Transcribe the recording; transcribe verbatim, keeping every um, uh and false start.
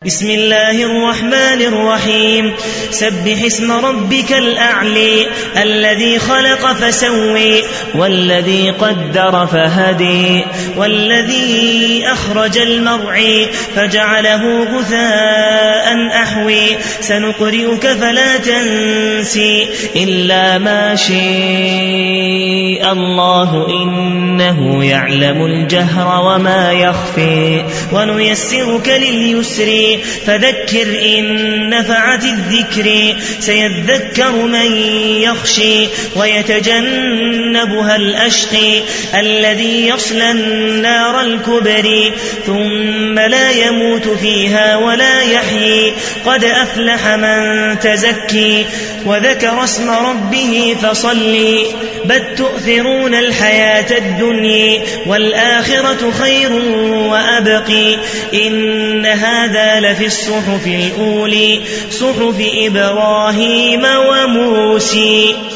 بسم الله الرحمن الرحيم سبح اسم ربك الأعلى الذي خلق فسوي والذي قدر فهدي والذي أخرج المرعى فجعله غثاء أحوي سنقرئك فلا تنسي إلا ما شاء الله إنه يعلم الجهر وما يخفي ونيسرك لليسر فذكر إن نفعت الذكر سيذكر من يخشي ويتجنبها الأشقي الذي يصلى النار الكبرى ثم لا يموت فيها ولا يحيي قد أفلح من تزكي وذكر اسم ربه فصلي بل تؤثرون الحياة الدنيا والآخرة خير وأبقي إن هذا لفي الصحف الأولى صحف إبراهيم وموسى.